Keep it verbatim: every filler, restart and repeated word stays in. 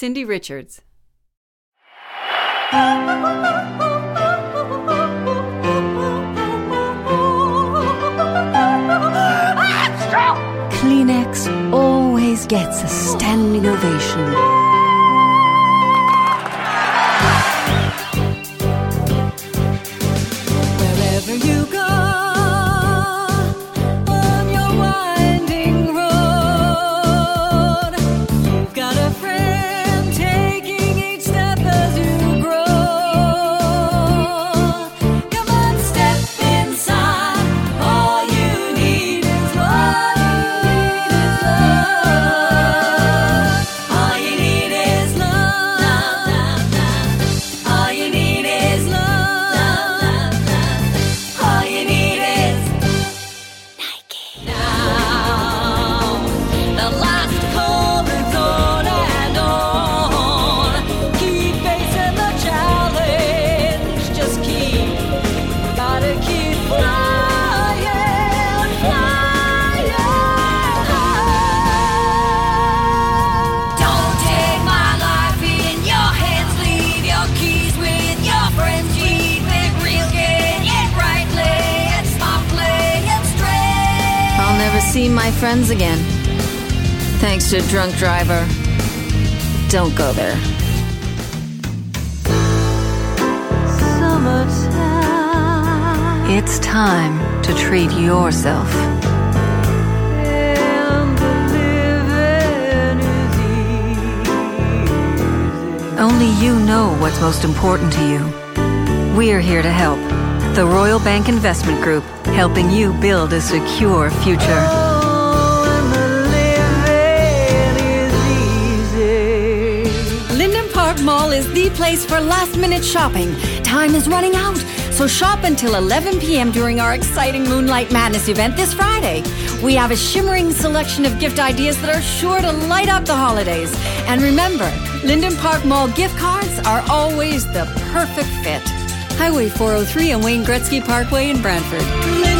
Cindy Richards. Kleenex always gets a standing ovation. Wherever you go on your winding road, you've got a friend taking each step as you grow. Come on, step inside. All you need is love. All you need is love. All you need is love. All you need is Nike. Now, the last call is on and on. Keep facing the challenge. Just keep, gotta keep flying, flying. Don't take my life in your hands. Leave your keys with your friends. Keep it real, get it right, play it smart, play it straight. I'll never see my friends again. Thanks to drunk driver. Don't go there. Summertime It's time to treat yourself. and the living is easy. Only you know what's most important to you. We're here to help. The Royal Bank Investment Group, helping you build a secure future. Oh, and the living is easy. Linden Park Mall is the place for last-minute shopping. Time is running out, so shop until eleven p.m. during our exciting Moonlight Madness event this Friday. We have a shimmering selection of gift ideas that are sure to light up the holidays. And remember, Linden Park Mall gift cards are always the perfect fit. Highway four oh three and Wayne Gretzky Parkway in Brantford.